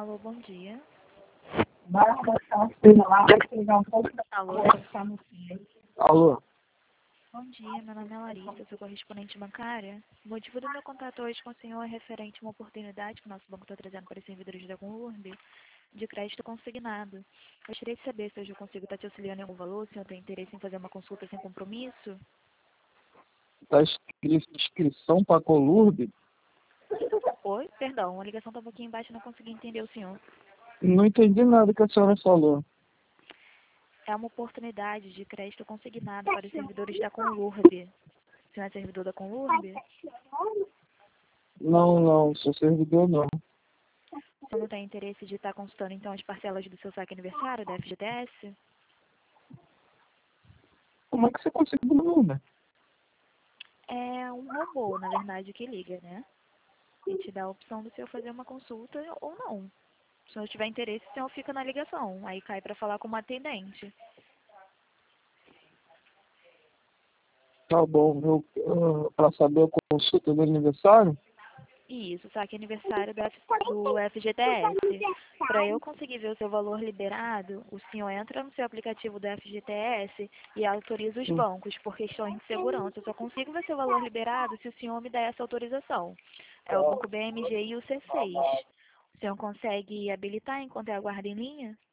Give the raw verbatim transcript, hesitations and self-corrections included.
Alô, bom dia. Bárbara, tá filha lá, vai pegar um pouco da Alô. coisa que tá no filho. Alô? Bom dia, meu nome é Larissa, sou correspondente bancária. O motivo do meu contato hoje com o senhor é referente a uma oportunidade que o nosso banco está trazendo para os servidores da Conurb de crédito consignado. Gostaria de saber se hoje eu consigo estar te auxiliando em algum valor, se o senhor tem interesse em fazer uma consulta sem compromisso. Tá escrito inscrição para Colurb? Oi, perdão, a ligação está um pouquinho embaixo e não consegui entender o senhor. Não entendi nada que a senhora falou. É uma oportunidade de crédito consignado para os servidores da Conurb. O senhor é servidor da Conurb? Não, não, sou servidor não. O senhor não tem interesse de estar consultando então as parcelas do seu saque aniversário, da F G T S? Como é que você conseguiu o meu número? É um robô, na verdade, que liga, né? E te dá a opção do senhor fazer uma consulta ou não. Se o senhor tiver interesse, o senhor fica na ligação. Aí cai para falar com uma atendente. Tá bom, eu, uh, para saber a consulta do aniversário? Isso, saque aniversário do, F, do F G T S. Para eu conseguir ver o seu valor liberado, o senhor entra no seu aplicativo do F G T S e autoriza os Hum. bancos por questões de segurança. Eu só consigo ver seu valor liberado se o senhor me der essa autorização. É o Banco B M G e o C seis. O senhor consegue habilitar enquanto eu aguardo em linha?